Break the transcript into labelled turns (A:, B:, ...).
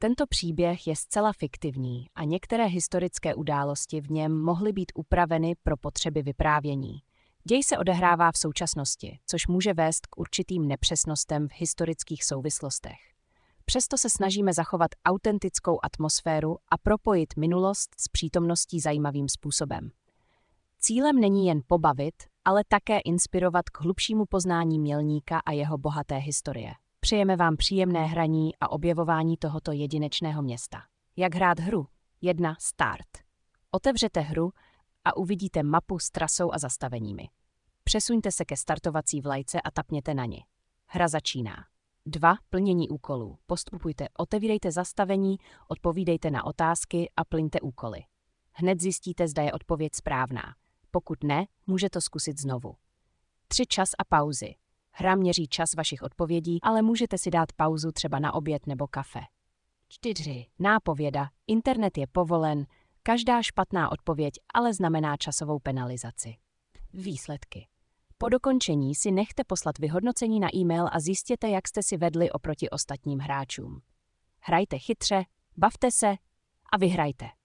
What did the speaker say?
A: Tento příběh je zcela fiktivní a některé historické události v něm mohly být upraveny pro potřeby vyprávění. Děj se odehrává v současnosti, což může vést k určitým nepřesnostem v historických souvislostech. Přesto se snažíme zachovat autentickou atmosféru a propojit minulost s přítomností zajímavým způsobem. Cílem není jen pobavit, ale také inspirovat k hlubšímu poznání Mělníka a jeho bohaté historie. Přejeme vám příjemné hraní a objevování tohoto jedinečného města. Jak hrát hru? 1. Start. Otevřete hru a uvidíte mapu s trasou a zastaveními. Přesuňte se ke startovací vlajce a tapněte na ni. Hra začíná. 2. Plnění úkolů. Postupujte, otevírejte zastavení, odpovídejte na otázky a plňte úkoly. Hned zjistíte, zda je odpověď správná. Pokud ne, můžete zkusit znovu. 3. Čas a pauzy. Hra měří čas vašich odpovědí, ale můžete si dát pauzu třeba na oběd nebo kafe. 4. Nápověda. Internet je povolen. Každá špatná odpověď ale znamená časovou penalizaci. Výsledky. Po dokončení si nechte poslat vyhodnocení na e-mail a zjistěte, jak jste si vedli oproti ostatním hráčům. Hrajte chytře, bavte se a vyhrajte.